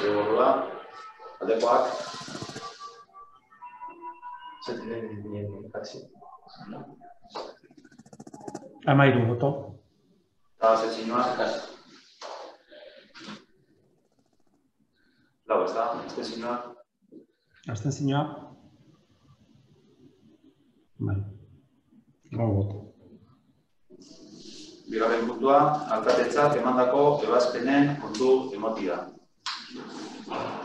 zigorua, aldekoak. Amairu boto. Eta abstentzioak. Lau, ez da, abstentzioak. Abstentzioak. Bai. Lau boto. Bigarren puntua, alkatetzak emandako ebazpenen kontu emotia.